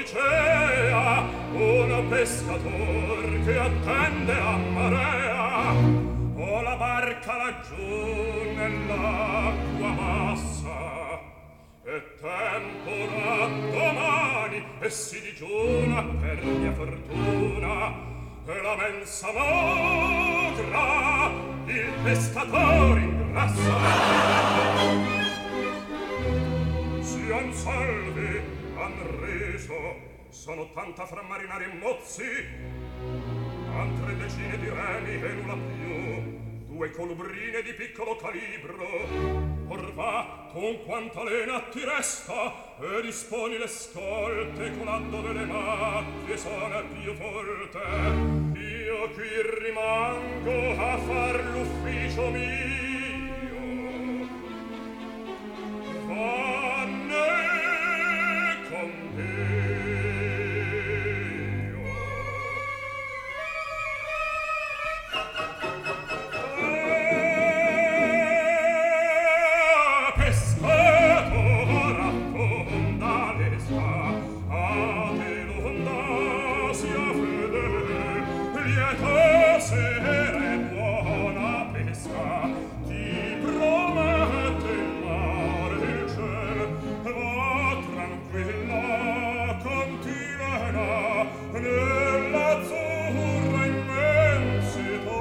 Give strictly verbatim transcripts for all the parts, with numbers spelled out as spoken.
dicea un pescator che attende a marea, o la barca laggiù nell'acqua massa, e tempora domani e si digiuna per mia fortuna, e la mensa magra il pescatore ingrassa. Sian salvi, han riso, sono tanta fra marinari e mozzi, han tre decine di remi e nulla più, due colubrine di piccolo calibro. Or va, con quanta lena ti resta, e disponi le scolte con atto delle macchie sono più forte. Io qui rimango a far l'ufficio mio. Vanne con Dio. Ah, pescato racconta le sa, a te l'onda sia fedele, lieto sere buona pesca, ti promette il mare e il ciel, va tranquilla, cantilena, nell'azzurra immensità.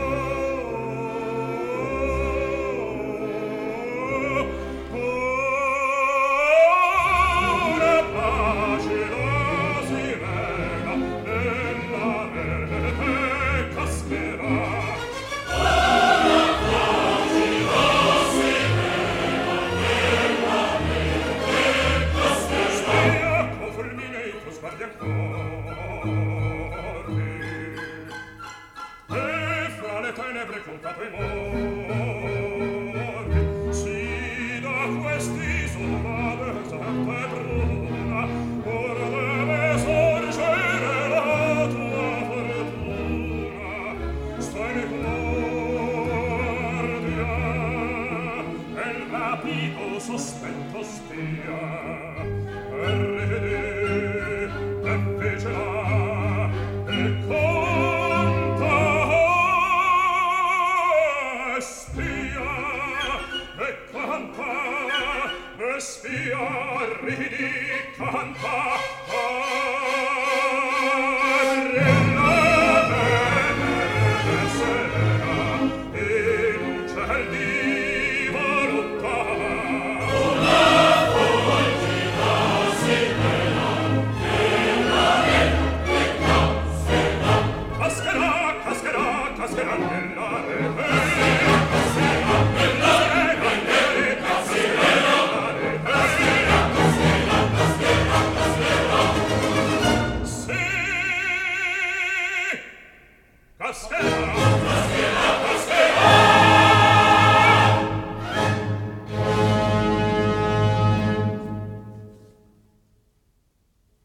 Ora pace la sirena nella rete cascherà. Stiacco fulmineo sguardi accorti, e fra le tenebre contato i morti, si da quest'isola deserta e bruna, ora deve sorgere la tua fortuna. Stai in guardia, e il rapido sospetto spia, e